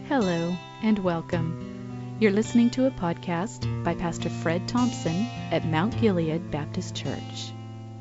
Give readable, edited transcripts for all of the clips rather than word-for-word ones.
Hello and welcome. You're listening to a podcast by Pastor Fred Thompson at Mount Gilead Baptist Church.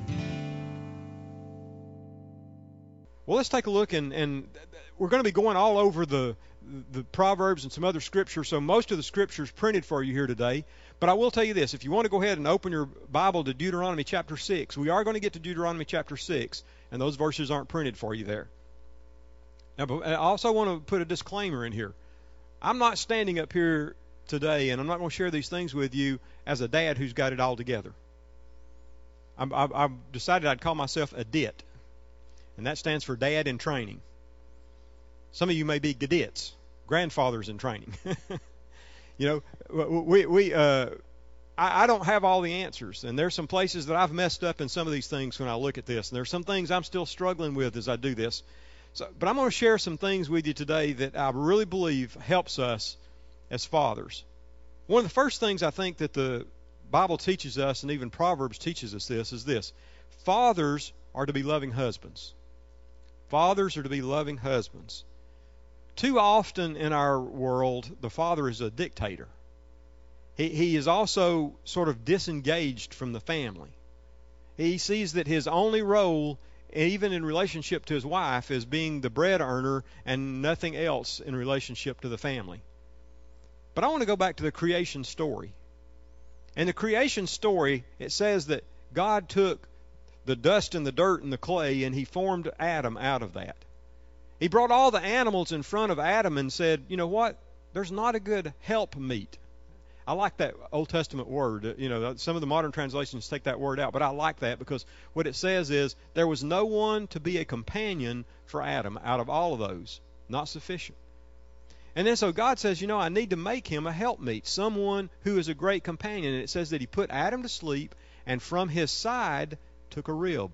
Well, let's take a look, and we're going to be going all over the Proverbs and some other scriptures, so most of the scriptures printed for you here today. But I will tell you this, if you want to go ahead and open your Bible to Deuteronomy chapter 6, we are going to get to Deuteronomy chapter 6, and those verses aren't printed for you there. Now, but I also want to put a disclaimer in here. I'm not standing up here today, and I'm not going to share these things with you as a dad who's got it all together. I've decided I'd call myself a DIT, and that stands for Dad in Training. Some of you may be gadets, grandfathers in training. You know, I don't have all the answers, and there's some places that I've messed up in some of these things when I look at this, and there's some things I'm still struggling with as I do this. But I'm going to share some things with you today that I really believe helps us as fathers. One of the first things I think that the Bible teaches us, and even Proverbs teaches us this, is this. Fathers are to be loving husbands. Fathers are to be loving husbands. Too often in our world, the father is a dictator. He is also sort of disengaged from the family. He sees that his only role, even in relationship to his wife, is being the bread earner and nothing else in relationship to the family. But I want to go back to the creation story. In the creation story, it says that God took the dust and the dirt and the clay, and he formed Adam out of that. He brought all the animals in front of Adam and said, you know what? There's not a good helpmeet. I like that Old Testament word. You know, some of the modern translations take that word out, but I like that because what it says is there was no one to be a companion for Adam out of all of those. Not sufficient. And then so God says, you know, I need to make him a helpmeet, someone who is a great companion. And it says that he put Adam to sleep, and from his side took a rib.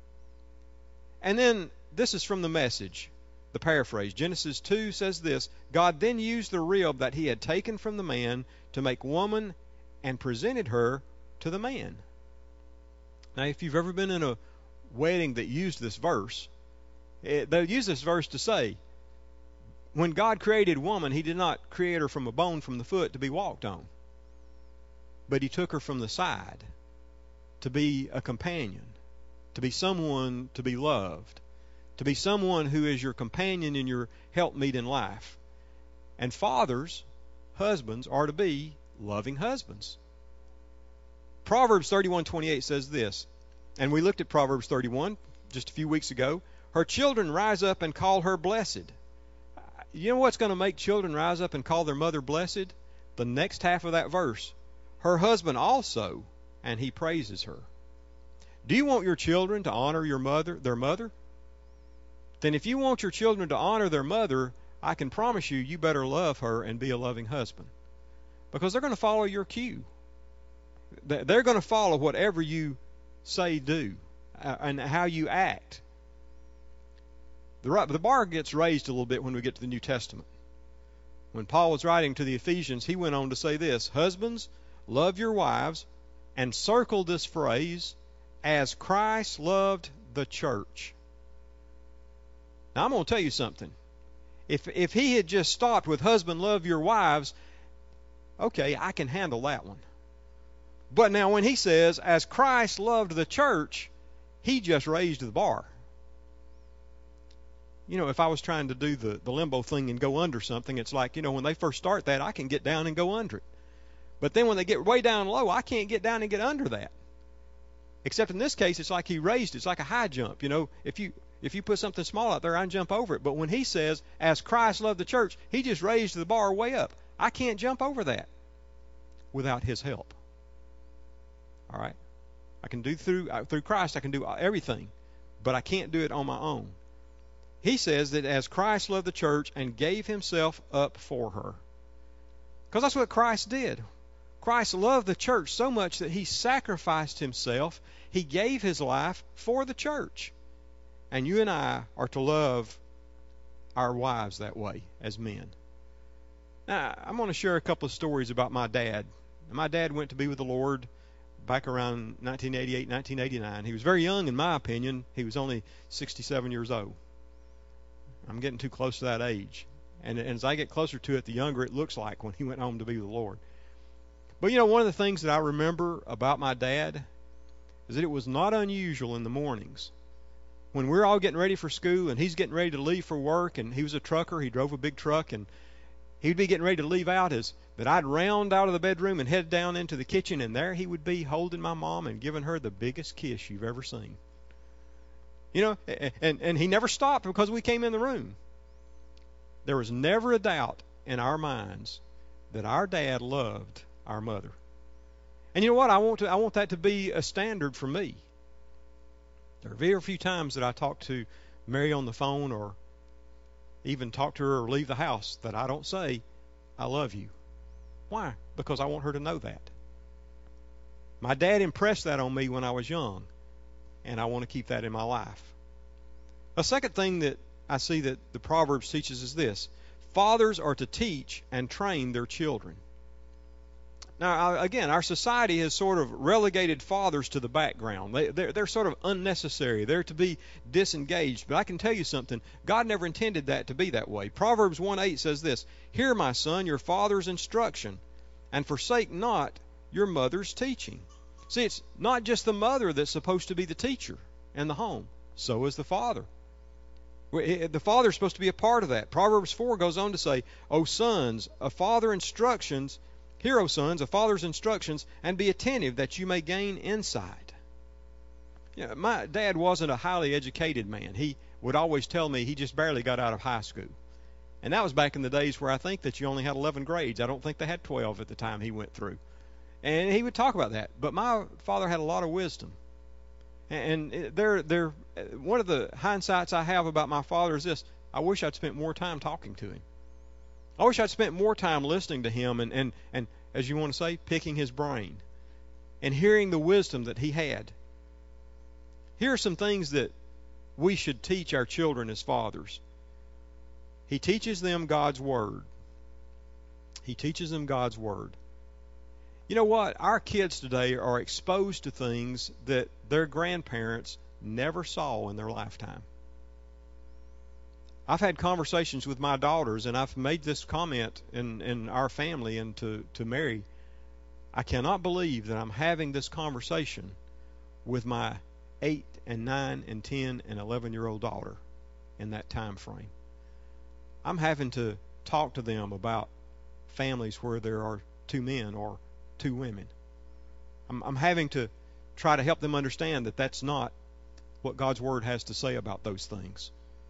And then this is from the Message, the paraphrase. Genesis 2 says this, God then used the rib that he had taken from the man to make woman and presented her to the man. Now, if you've ever been in a wedding that used this verse, they'll use this verse to say, when God created woman, he did not create her from a bone from the foot to be walked on, but he took her from the side to be a companion, to be someone to be loved, to be someone who is your companion and your helpmeet in life. And fathers, husbands, are to be loving husbands. Proverbs 31:28 says this, and we looked at Proverbs 31 just a few weeks ago. Her children rise up and call her blessed. You know what's going to make children rise up and call their mother blessed? The next half of that verse. Her husband also, and he praises her. Do you want your children to honor their mother? Then if you want your children to honor their mother, I can promise you, you better love her and be a loving husband. Because they're going to follow your cue. They're going to follow whatever you say do and how you act. The bar gets raised a little bit when we get to the New Testament. When Paul was writing to the Ephesians, he went on to say this, husbands, love your wives, and circle this phrase, as Christ loved the church. Now I'm going to tell you something. If he had just stopped with husband, love your wives, okay, I can handle that one. But now when he says, as Christ loved the church, he just raised the bar. You know, if I was trying to do the limbo thing and go under something, it's like, you know, when they first start that, I can get down and go under it. But then when they get way down low, I can't get down and get under that. Except in this case, it's like he raised it. It's like a high jump. You know, if you put something small out there, I can jump over it. But when he says, as Christ loved the church, he just raised the bar way up. I can't jump over that without his help. All right? I can do through Christ, I can do everything. But I can't do it on my own. He says that as Christ loved the church and gave himself up for her. Because that's what Christ did. Christ loved the church so much that he sacrificed himself. He gave his life for the church. And you and I are to love our wives that way as men. Now, I'm going to share a couple of stories about my dad. My dad went to be with the Lord back around 1988, 1989. He was very young, in my opinion. He was only 67 years old. I'm getting too close to that age. And as I get closer to it, the younger it looks like when he went home to be with the Lord. But you know, one of the things that I remember about my dad is that it was not unusual in the mornings when we're all getting ready for school and he's getting ready to leave for work, and he was a trucker, he drove a big truck, and he'd be getting ready to leave out, is that I'd round out of the bedroom and head down into the kitchen, and there he would be holding my mom and giving her the biggest kiss you've ever seen. You know, and he never stopped because we came in the room. There was never a doubt in our minds that our dad loved our mother. And you know what? I want that to be a standard for me. There are very few times that I talk to Mary on the phone or even talk to her or leave the house that I don't say, I love you. Why? Because I want her to know that. My dad impressed that on me when I was young, and I want to keep that in my life. A second thing that I see that the Proverbs teaches is this: fathers are to teach and train their children. Now, again, our society has sort of relegated fathers to the background. They're sort of unnecessary. They're to be disengaged. But I can tell you something. God never intended that to be that way. Proverbs 1:8 says this: Hear, my son, your father's instruction, and forsake not your mother's teaching. See, it's not just the mother that's supposed to be the teacher in the home. So is the father. The father is supposed to be a part of that. Proverbs 4 goes on to say, O sons, a father's instructions, hear, O sons, a father's instructions, and be attentive that you may gain insight. You know, my dad wasn't a highly educated man. He would always tell me he just barely got out of high school. And that was back in the days where I think that you only had 11 grades. I don't think they had 12 at the time he went through. And he would talk about that. But my father had a lot of wisdom. And one of the hindsights I have about my father is this: I wish I'd spent more time talking to him. I wish I'd spent more time listening to him and as you want to say, picking his brain and hearing the wisdom that he had. Here are some things that we should teach our children as fathers. He teaches them God's Word. He teaches them God's Word. You know what? Our kids today are exposed to things that their grandparents never saw in their lifetime. I've had conversations with my daughters, and I've made this comment in our family and to Mary. I cannot believe that I'm having this conversation with my 8 and 9 and 10 and 11-year-old daughter in that time frame. I'm having to talk to them about families where there are 2 men or 2 women. I'm having to try to help them understand that that's not what God's Word has to say about those things.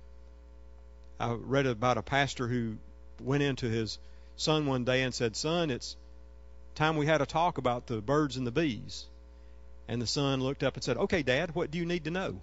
I read about a pastor who went into his son one day and said, Son, it's time we had a talk about the birds and the bees. And the son looked up and said, Okay, Dad, what do you need to know?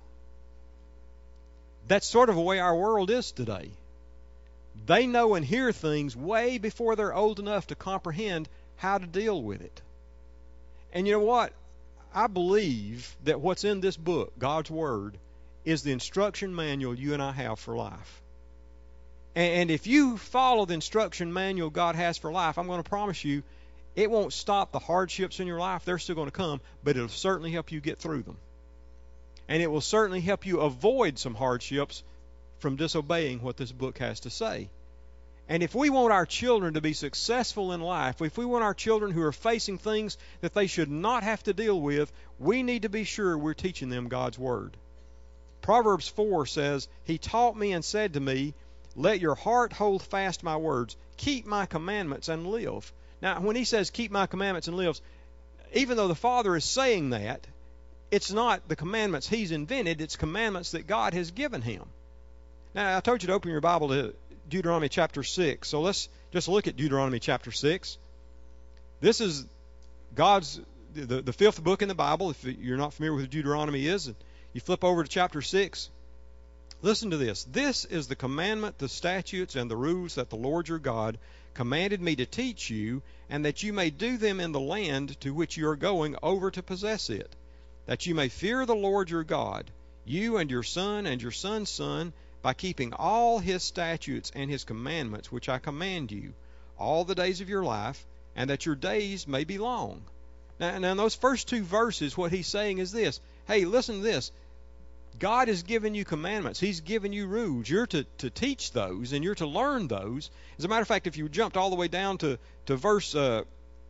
That's sort of the way our world is today. They know and hear things way before they're old enough to comprehend how to deal with it. And you know what? I believe that what's in this book, God's Word, is the instruction manual you and I have for life. And if you follow the instruction manual God has for life, I'm going to promise you, it won't stop the hardships in your life. They're still going to come, but it'll certainly help you get through them. And it will certainly help you avoid some hardships from disobeying what this book has to say. And if we want our children to be successful in life, if we want our children who are facing things that they should not have to deal with, we need to be sure we're teaching them God's Word. Proverbs 4 says, He taught me and said to me, Let your heart hold fast my words. Keep my commandments and live. Now, when he says keep my commandments and live, even though the Father is saying that, it's not the commandments he's invented. It's commandments that God has given him. Now, I told you to open your Bible to Deuteronomy chapter 6. So let's just look at Deuteronomy chapter 6. This is God's, the fifth book in the Bible. If you're not familiar with what Deuteronomy is, and you flip over to chapter 6. Listen to this. This is the commandment, the statutes, and the rules that the Lord your God commanded me to teach you, and that you may do them in the land to which you are going over to possess it, that you may fear the Lord your God, you and your son and your son's son, by keeping all his statutes and his commandments which I command you, all the days of your life, and that your days may be long. Now in those first 2 verses, what he's saying is this. Hey, listen to this. God has given you commandments. He's given you rules. You're to teach those, and you're to learn those. As a matter of fact, if you jumped all the way down to verse 8,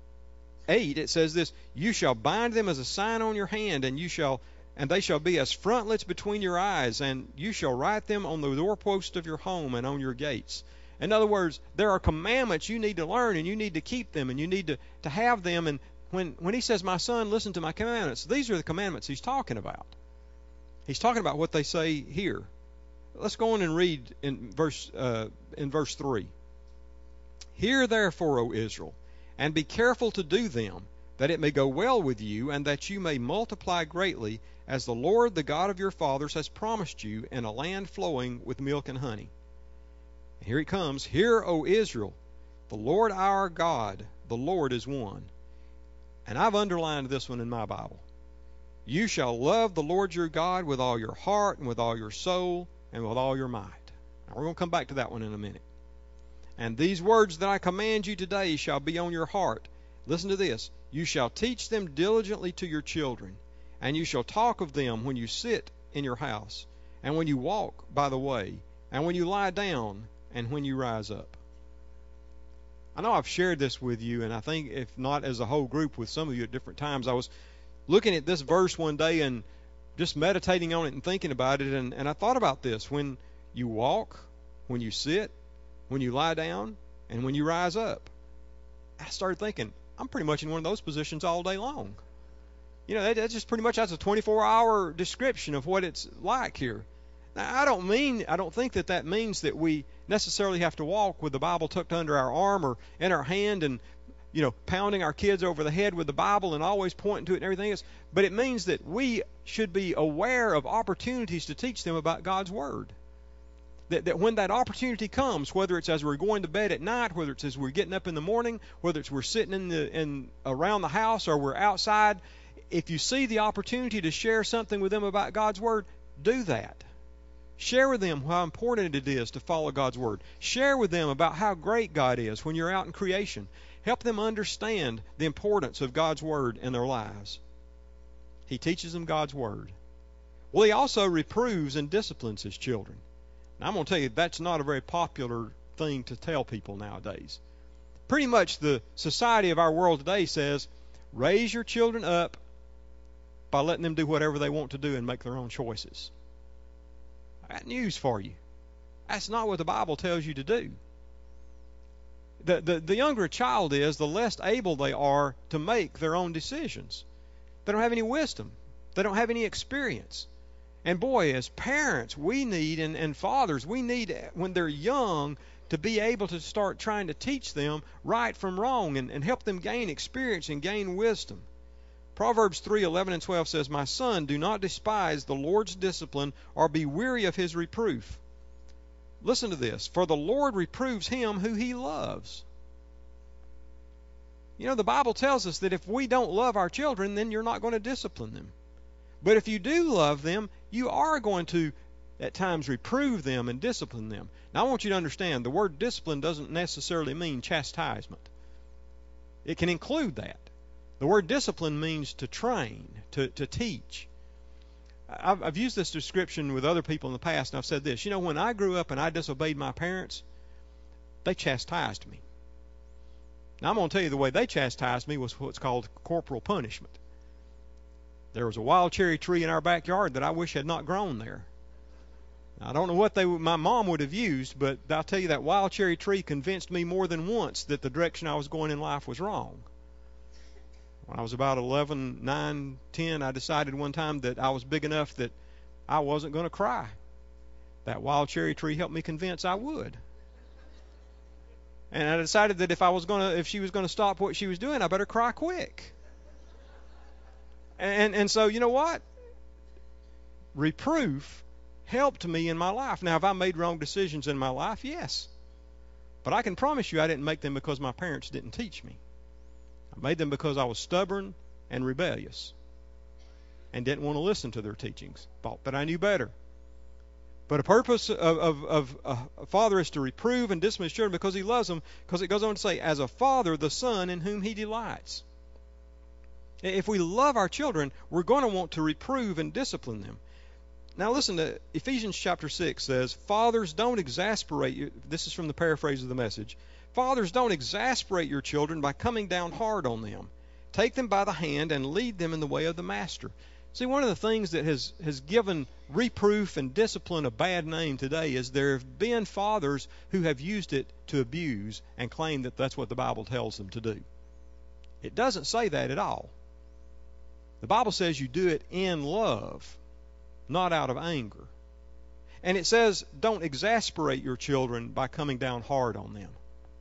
it says this: "You shall bind them as a sign on your hand, and they shall be as frontlets between your eyes, and you shall write them on the doorpost of your home and on your gates." In other words, there are commandments you need to learn, and you need to keep them, and you need to have them. And when he says, "My son, listen to my commandments," these are the commandments he's talking about. He's talking about what they say here. Let's go on and read in verse 3. "Hear therefore, O Israel, and be careful to do them, that it may go well with you, and that you may multiply greatly, as the Lord, the God of your fathers, has promised you, in a land flowing with milk and honey." And here it comes. "Hear, O Israel, the Lord our God, the Lord is one." And I've underlined this one in my Bible. "You shall love the Lord your God with all your heart and with all your soul and with all your might." Now we're going to come back to that one in a minute. "And these words that I command you today shall be on your heart." Listen to this. "You shall teach them diligently to your children, and you shall talk of them when you sit in your house, and when you walk by the way, and when you lie down, and when you rise up." I know I've shared this with you, and I think if not as a whole group with some of you at different times. I was looking at this verse one day and just meditating on it and thinking about it, and I thought about this. When you walk, when you sit, when you lie down, and when you rise up. I started thinking, I'm pretty much in one of those positions all day long. You know, that's just pretty much, that's a 24-hour description of what it's like here. Now, I don't think that means that we necessarily have to walk with the Bible tucked under our arm or in our hand and, pounding our kids over the head with the Bible and always pointing to it and everything else. But it means that we should be aware of opportunities to teach them about God's Word. That when that opportunity comes, whether it's as we're going to bed at night, whether it's as we're getting up in the morning, whether it's we're sitting around the house or we're outside, if you see the opportunity to share something with them about God's Word, do that. Share with them how important it is to follow God's Word. Share with them about how great God is when you're out in creation. Help them understand the importance of God's Word in their lives. He teaches them God's Word. Well, he also reproves and disciplines his children. Now, I'm going to tell you, that's not a very popular thing to tell people nowadays. Pretty much the society of our world today says, raise your children up by letting them do whatever they want to do and make their own choices. I got news for you. That's not what the Bible tells you to do. The younger a child is, the less able they are to make their own decisions. They don't have any wisdom. They don't have any experience. And boy, as parents, we need, and fathers, we need, when they're young, to be able to start trying to teach them right from wrong and help them gain experience and gain wisdom. Proverbs 3:11 and 12 says, "My son, do not despise the Lord's discipline or be weary of his reproof." Listen to this. "For the Lord reproves him who he loves." You know, the Bible tells us that if we don't love our children, then you're not going to discipline them. But if you do love them, you are going to, at times, reprove them and discipline them. Now, I want you to understand, the word discipline doesn't necessarily mean chastisement. It can include that. The word discipline means to train, to teach. I've used this description with other people in the past, and I've said this. When I grew up and I disobeyed my parents, they chastised me. Now, I'm going to tell you, the way they chastised me was what's called corporal punishment. There was a wild cherry tree in our backyard that I wish had not grown there. I don't know what my mom would have used, but I'll tell you, that wild cherry tree convinced me more than once that the direction I was going in life was wrong. When I was about 11, 9, 10, I decided one time that I was big enough that I wasn't going to cry. That wild cherry tree helped me convince I would. And I decided that if she was going to stop what she was doing, I better cry quick. And so, you know what? Reproof helped me in my life. Now, have I made wrong decisions in my life? Yes. But I can promise you I didn't make them because my parents didn't teach me. I made them because I was stubborn and rebellious and didn't want to listen to their teachings. Thought that I knew better. But a purpose of a father is to reprove and discipline his children because he loves them, because it goes on to say, as a father, the son in whom he delights. If we love our children, we're going to want to reprove and discipline them. Now listen to Ephesians chapter 6 says, Fathers, don't exasperate you. This is from the paraphrase of the Message. Fathers, don't exasperate your children by coming down hard on them. Take them by the hand and lead them in the way of the Master. See, one of the things that has given reproof and discipline a bad name today is there have been fathers who have used it to abuse and claim that that's what the Bible tells them to do. It doesn't say that at all. The Bible says you do it in love, not out of anger. And it says don't exasperate your children by coming down hard on them.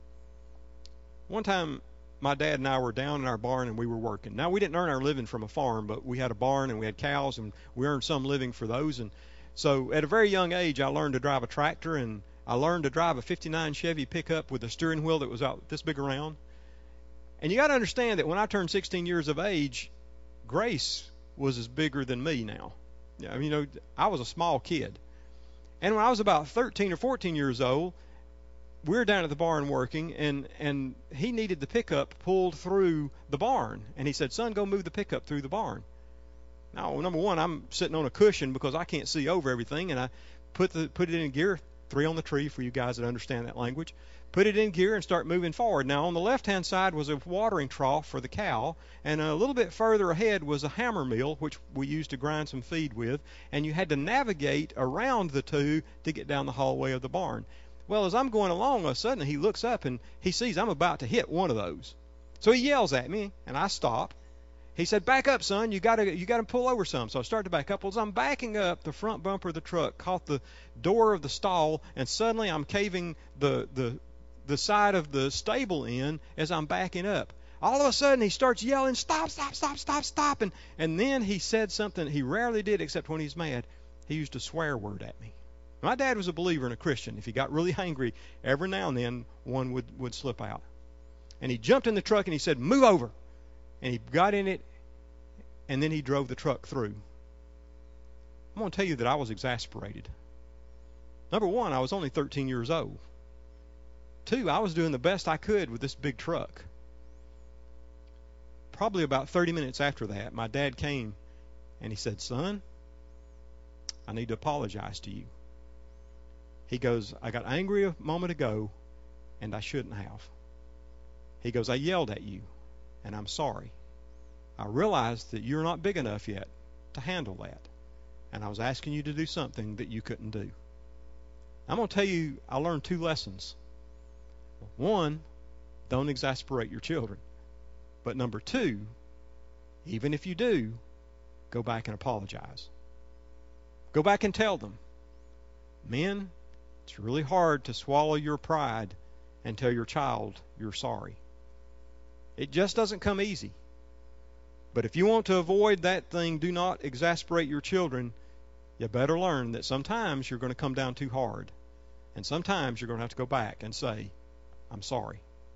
One time, my dad and I were down in our barn and we were working. Now, we didn't earn our living from a farm, but we had a barn and we had cows and we earned some living for those. And so at a very young age, I learned to drive a tractor, and I learned to drive a 59 Chevy pickup with a steering wheel that was out this big around. And you got to understand that when I turned 16 years of age, Grace was as bigger than me now. I mean, you know, I was a small kid. And when I was about 13 or 14 years old, we were down at the barn working, and he needed the pickup pulled through the barn. And he said, son, go move the pickup through the barn. Now, number one, I'm sitting on a cushion because I can't see over everything, and I put it in gear, 3 on the tree for you guys that understand that language. Put it in gear and start moving forward. Now, on the left-hand side was a watering trough for the cow, and a little bit further ahead was a hammer mill, which we used to grind some feed with, and you had to navigate around the two to get down the hallway of the barn. Well, as I'm going along, all of a sudden he looks up and he sees I'm about to hit one of those. So he yells at me, and I stop. He said, back up, son. You got to pull over some. So I start to back up. Well, as I'm backing up, the front bumper of the truck caught the door of the stall, and suddenly I'm caving the side of the stable in as I'm backing up. All of a sudden he starts yelling, stop, stop, stop, stop, stop. And then he said something he rarely did except when he's mad. He used a swear word at me. My dad was a believer and a Christian. If he got really angry, every now and then one would slip out. And he jumped in the truck and he said, move over. And he got in it, and then he drove the truck through. I'm going to tell you that I was exasperated. Number one, I was only 13 years old. 2, I was doing the best I could with this big truck. Probably about 30 minutes after that, my dad came and he said, son, I need to apologize to you. He goes, I got angry a moment ago, and I shouldn't have. He goes, I yelled at you, and I'm sorry. I realized that you're not big enough yet to handle that, and I was asking you to do something that you couldn't do. I'm going to tell you, I learned 2 lessons. 1, don't exasperate your children. But number 2, even if you do, go back and apologize. Go back and tell them, men, it's really hard to swallow your pride and tell your child you're sorry. It just doesn't come easy. But if you want to avoid that thing, do not exasperate your children, you better learn that sometimes you're going to come down too hard. And sometimes you're going to have to go back and say, I'm sorry.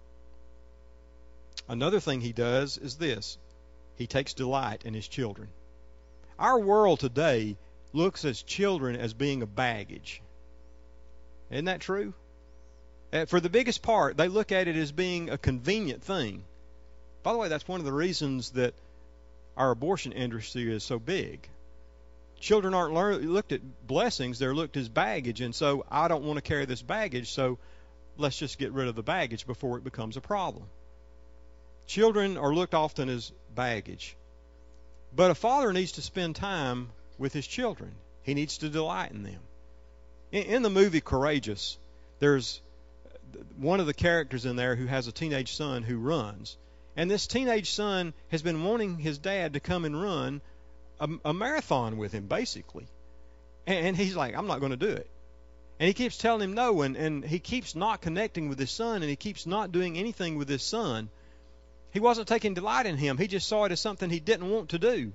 Another thing he does is this. He takes delight in his children. Our world today looks at children as being a baggage. Isn't that true? For the biggest part, they look at it as being a convenient thing. By the way, that's one of the reasons that our abortion industry is so big. Children aren't looked at blessings, they're looked as baggage, and so I don't want to carry this baggage, so let's just get rid of the baggage before it becomes a problem. Children are looked often as baggage. But a father needs to spend time with his children. He needs to delight in them. In the movie Courageous, there's one of the characters in there who has a teenage son who runs. And this teenage son has been wanting his dad to come and run a marathon with him, basically. And he's like, I'm not going to do it. And he keeps telling him no, and he keeps not connecting with his son, and he keeps not doing anything with his son. He wasn't taking delight in him. He just saw it as something he didn't want to do.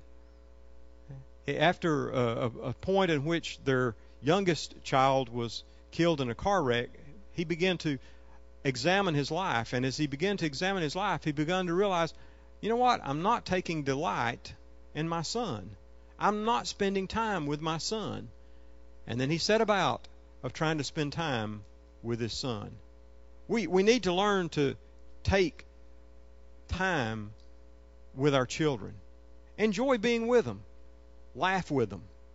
After a point in which their youngest child was killed in a car wreck, he began to examine his life. And as he began to examine his life, he began to realize, you know what? I'm not taking delight in my son. I'm not spending time with my son. And then he set about of trying to spend time with his son. We need to learn to take time with our children. Enjoy being with them. Laugh with them.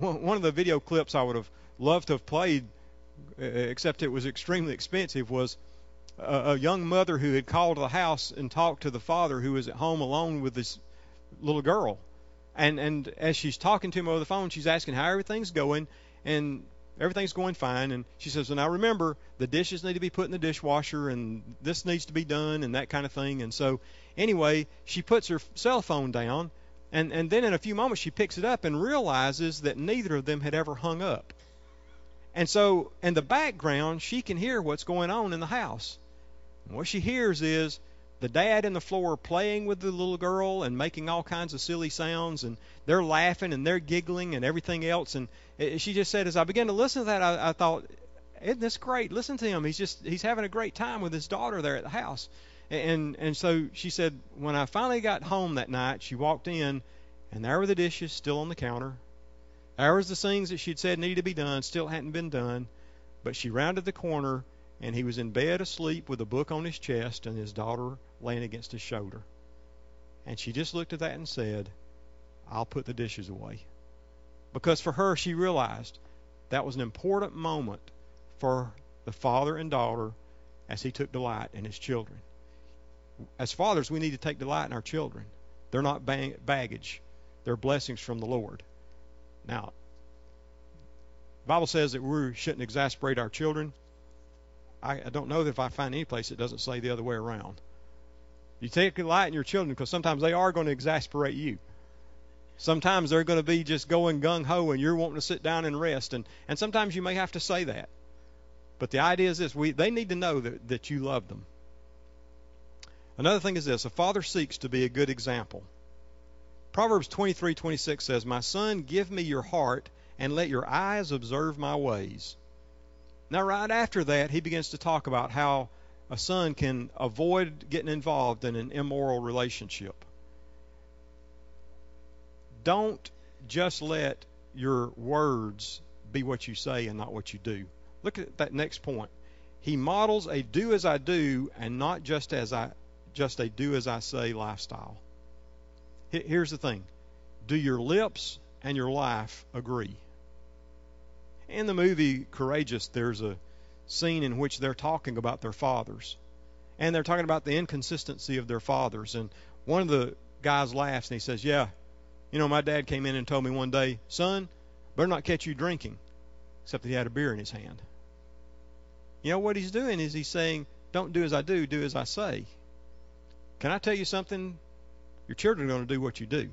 One of the video clips I would have loved to have played, except it was extremely expensive, was a young mother who had called the house and talked to the father who was at home alone with this little girl. And as she's talking to him over the phone, she's asking how everything's going, and everything's going fine. And she says, well, now remember, the dishes need to be put in the dishwasher, and this needs to be done, and that kind of thing. And so anyway, she puts her cell phone down, and then in a few moments she picks it up and realizes that neither of them had ever hung up. And so in the background, she can hear what's going on in the house. And what she hears is the dad in the floor playing with the little girl and making all kinds of silly sounds, and they're laughing and they're giggling and everything else. And she just said, as I began to listen to that, I thought, isn't this great? Listen to him. He's having a great time with his daughter there at the house. And so she said, when I finally got home that night, she walked in, and there were the dishes still on the counter. There was the things that she'd said needed to be done, still hadn't been done. But she rounded the corner, and he was in bed asleep with a book on his chest and his daughter laying against his shoulder. And she just looked at that and said, I'll put the dishes away. Because for her, she realized that was an important moment for the father and daughter as he took delight in his children. As fathers, we need to take delight in our children. They're not baggage. They're blessings from the Lord. Now, the Bible says that we shouldn't exasperate our children. I don't know that if I find any place that doesn't say the other way around. You take delight in your children because sometimes they are going to exasperate you. Sometimes they're going to be just going gung-ho and you're wanting to sit down and rest. And sometimes you may have to say that. But the idea is this. They need to know that you love them. Another thing is this. A father seeks to be a good example. Proverbs 23:26 says, my son, give me your heart and let your eyes observe my ways. Now, right after that, he begins to talk about how a son can avoid getting involved in an immoral relationship. Don't just let your words be what you say and not what you do. Look at that next point. He models a do as I do and not just a do as I say lifestyle. Here's the thing. Do your lips and your life agree? In the movie Courageous, there's a scene in which they're talking about their fathers. And they're talking about the inconsistency of their fathers. And one of the guys laughs and he says, yeah, my dad came in and told me one day, son, better not catch you drinking. Except that he had a beer in his hand. What he's doing is he's saying, don't do as I do as I say. Can I tell you something? Your children are going to do what you do.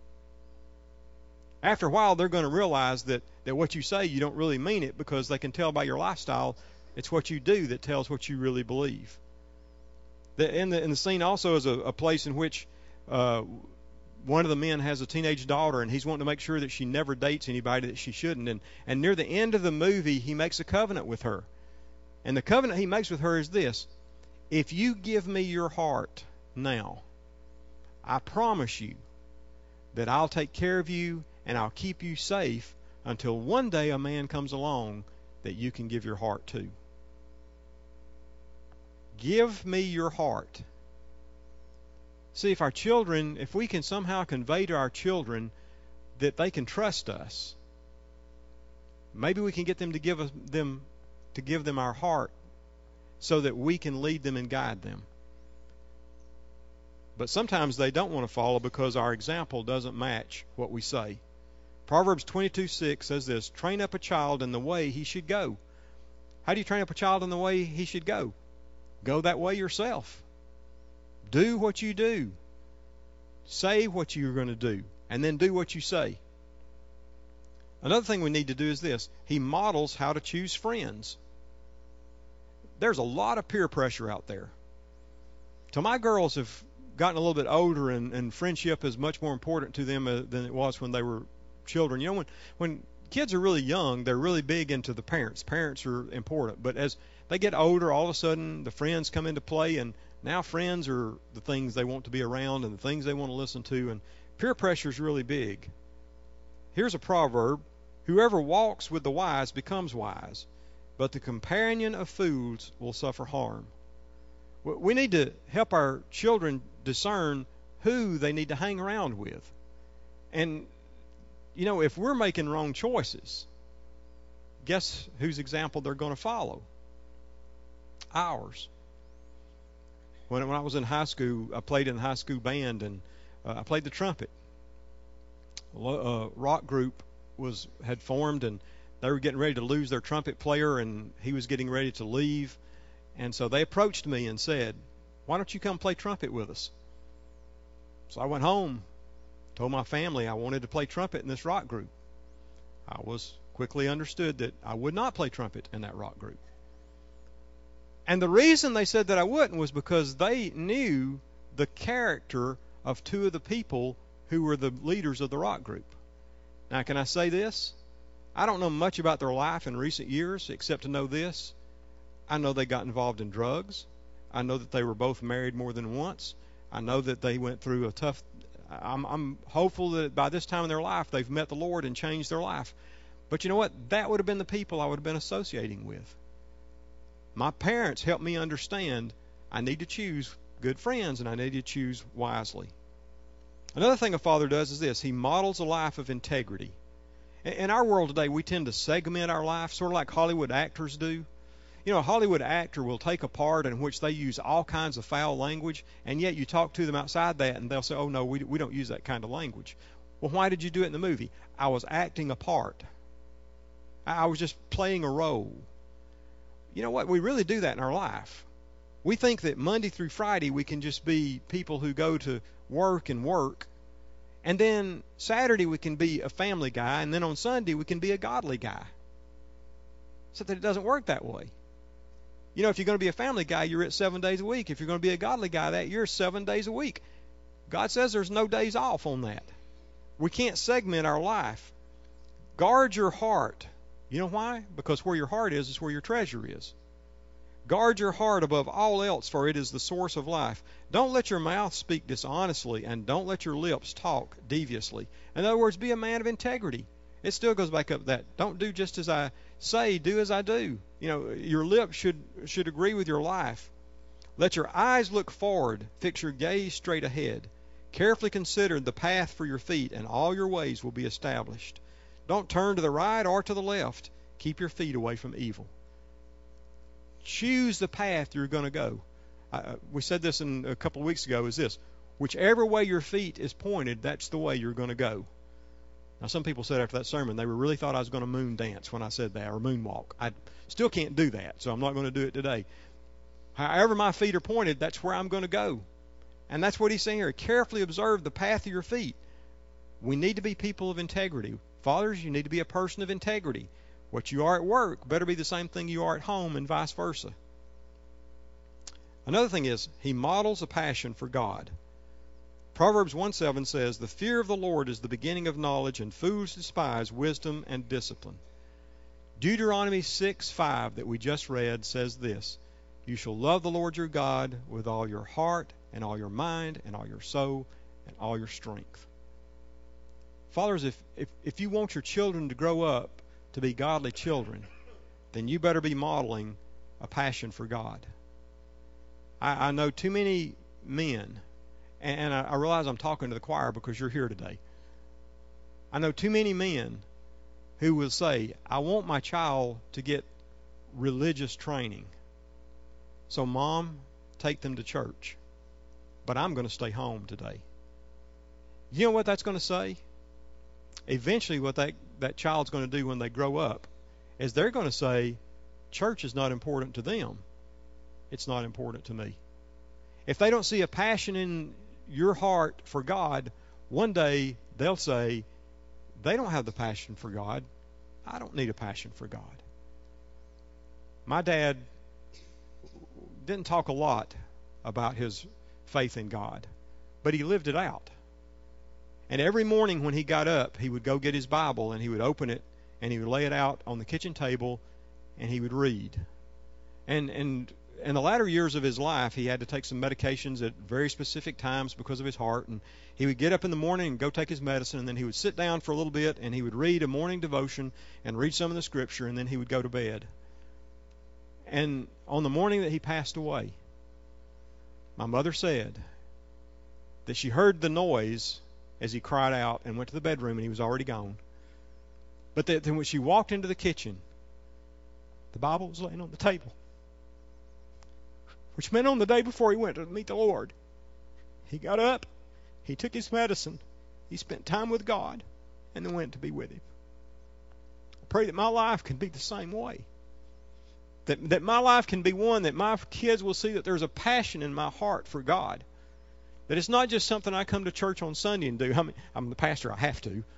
After a while, they're going to realize that what you say, you don't really mean it, because they can tell by your lifestyle it's what you do that tells what you really believe. In the scene also is a place in which one of the men has a teenage daughter, and he's wanting to make sure that she never dates anybody that she shouldn't. And near the end of the movie, he makes a covenant with her. And the covenant he makes with her is this. If you give me your heart now, I promise you that I'll take care of you and I'll keep you safe until one day a man comes along that you can give your heart to. Give me your heart. See, if we can somehow convey to our children that they can trust us, maybe we can get them to give them our heart so that we can lead them and guide them. But sometimes they don't want to follow because our example doesn't match what we say. Proverbs 22:6 says this, train up a child in the way he should go. How do you train up a child in the way he should go? Go that way yourself. Do what you do. Say what you're going to do. And then do what you say. Another thing we need to do is this. He models how to choose friends. There's a lot of peer pressure out there. So my girls have gotten a little bit older, and friendship is much more important to them than it was when they were children. When kids are really young, they're really big into the parents. Parents are important. But as they get older, all of a sudden the friends come into play, and now friends are the things they want to be around and the things they want to listen to, and peer pressure is really big. Here's a proverb. Whoever walks with the wise becomes wise, but the companion of fools will suffer harm. We need to help our children discern who they need to hang around with. And, if we're making wrong choices, guess whose example they're going to follow? Ours. When I was in high school, I played in the high school band, and I played the trumpet. A rock group had formed, and they were getting ready to lose their trumpet player, and he was getting ready to leave. And so they approached me and said, "Why don't you come play trumpet with us?" So I went home, told my family I wanted to play trumpet in this rock group. I was quickly understood that I would not play trumpet in that rock group. And the reason they said that I wouldn't was because they knew the character of two of the people who were the leaders of the rock group. Now, can I say this? I don't know much about their life in recent years except to know this. I know they got involved in drugs. I know that they were both married more than once. I know that they went through a tough... I'm hopeful that by this time in their life they've met the Lord and changed their life. But you know what? That would have been the people I would have been associating with. My parents helped me understand I need to choose good friends and I need to choose wisely. Another thing a father does is this. He models a life of integrity. In our world today, we tend to segment our life, sort of like Hollywood actors do. A Hollywood actor will take a part in which they use all kinds of foul language, and yet you talk to them outside that, and they'll say, "Oh, no, we don't use that kind of language." Well, why did you do it in the movie? I was acting a part. I was just playing a role. You know what? We really do that in our life. We think that Monday through Friday we can just be people who go to work, and then Saturday we can be a family guy, and then on Sunday we can be a godly guy. Except that it doesn't work that way. If you're going to be a family guy, you're at 7 days a week. If you're going to be a godly guy, that you're 7 days a week. God says there's no days off on that. We can't segment our life. Guard your heart. You know why? Because where your heart is where your treasure is. Guard your heart above all else, for it is the source of life. Don't let your mouth speak dishonestly, and don't let your lips talk deviously. In other words, be a man of integrity. It still goes back up to that. Don't do just as I say, do as I do. Your lips should agree with your life. Let your eyes look forward. Fix your gaze straight ahead. Carefully consider the path for your feet, and all your ways will be established. Don't turn to the right or to the left. Keep your feet away from evil. Choose the path you're going to go. We said this a couple of weeks ago, is this. Whichever way your feet is pointed, that's the way you're going to go. Now, some people said after that sermon they really thought I was going to moon dance when I said that, or moonwalk. I still can't do that, so I'm not going to do it today. However my feet are pointed, that's where I'm going to go. And that's what he's saying here. Carefully observe the path of your feet. We need to be people of integrity. Fathers, you need to be a person of integrity. What you are at work better be the same thing you are at home, and vice versa. Another thing is, he models a passion for God. Proverbs 1:7 says, "The fear of the Lord is the beginning of knowledge, and fools despise wisdom and discipline." Deuteronomy 6:5 that we just read says this, "You shall love the Lord your God with all your heart and all your mind and all your soul and all your strength." Fathers, if you want your children to grow up to be godly children, then you better be modeling a passion for God. I know too many men, and I realize I'm talking to the choir because you're here today. I know too many men who will say, "I want my child to get religious training. So, Mom, take them to church. But I'm going to stay home today." You know what that's going to say? Eventually what that child's going to do when they grow up is they're going to say, church is not important to them. It's not important to me. If they don't see a passion in your heart for God, one day they'll say, they don't have the passion for God. I don't need a passion for God. My dad didn't talk a lot about his faith in God, but he lived it out. And every morning when he got up, he would go get his Bible and he would open it and he would lay it out on the kitchen table and he would read. And in the latter years of his life, he had to take some medications at very specific times because of his heart. And he would get up in the morning and go take his medicine, and then he would sit down for a little bit and he would read a morning devotion and read some of the scripture, and then he would go to bed. And on the morning that he passed away, my mother said that she heard the noise as he cried out and went to the bedroom, and he was already gone. But then when she walked into the kitchen, the Bible was laying on the table. Which meant on the day before he went to meet the Lord, he got up, he took his medicine, he spent time with God, and then went to be with him. I pray that my life can be the same way. That my life can be one that my kids will see that there's a passion in my heart for God. That it's not just something I come to church on Sunday and do. I mean, I'm the pastor, I have to.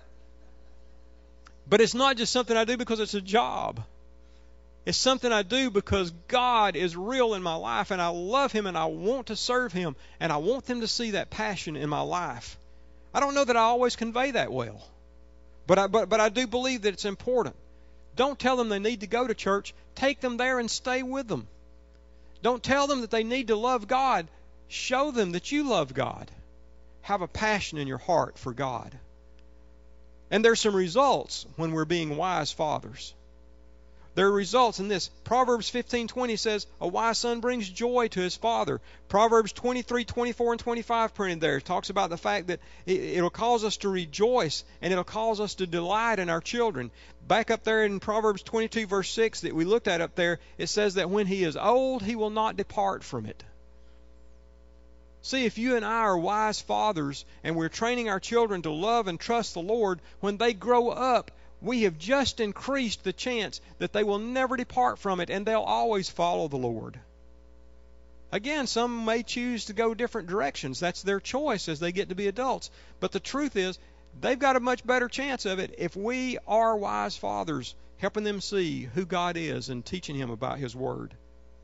But it's not just something I do because it's a job. It's something I do because God is real in my life and I love Him and I want to serve Him and I want them to see that passion in my life. I don't know that I always convey that well, but I do believe that it's important. Don't tell them they need to go to church. Take them there and stay with them. Don't tell them that they need to love God. Show them that you love God. Have a passion in your heart for God. And there's some results when we're being wise fathers. There are results in this. Proverbs 15:20 says, a wise son brings joy to his father. Proverbs 23:24 and 25 printed there talks about the fact that it'll cause us to rejoice and it'll cause us to delight in our children. Back up there in Proverbs 22 verse 6 that we looked at up there, it says that when he is old, he will not depart from it. See, if you and I are wise fathers and we're training our children to love and trust the Lord, when they grow up, we have just increased the chance that they will never depart from it and they'll always follow the Lord. Again, some may choose to go different directions. That's their choice as they get to be adults. But the truth is, they've got a much better chance of it if we are wise fathers, helping them see who God is and teaching Him about His Word.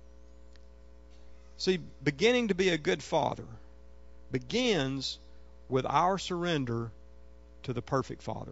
See, beginning to be a good father begins with our surrender to the perfect Father.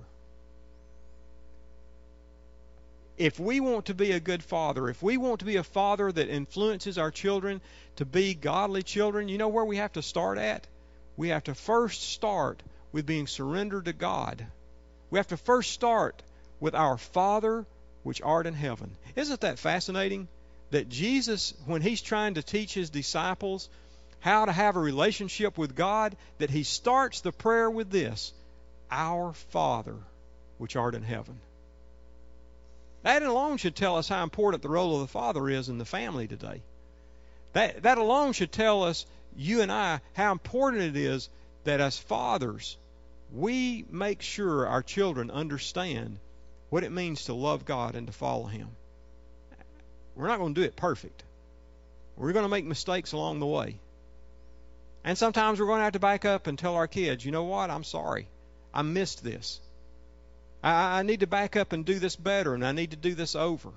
If we want to be a good father, if we want to be a father that influences our children to be godly children, you know where we have to start at? We have to first start with being surrendered to God. We have to first start with our Father which art in heaven. Isn't that fascinating? That Jesus, when He's trying to teach His disciples how to have a relationship with God, that He starts the prayer with this, our Father which art in heaven. That alone should tell us how important the role of the father is in the family today. That alone should tell us, you and I, how important it is that as fathers, we make sure our children understand what it means to love God and to follow Him. We're not going to do it perfect. We're going to make mistakes along the way. And sometimes we're going to have to back up and tell our kids, you know what, I'm sorry. I missed this. I need to back up and do this better, and I need to do this over.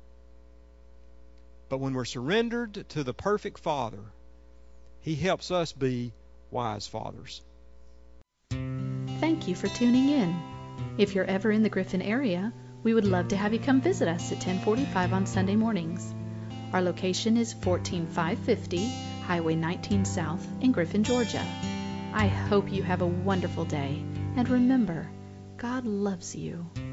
But when we're surrendered to the perfect Father, He helps us be wise fathers. Thank you for tuning in. If you're ever in the Griffin area, we would love to have you come visit us at 1045 on Sunday mornings. Our location is 14550 Highway 19 South in Griffin, Georgia. I hope you have a wonderful day, and remember, God loves you.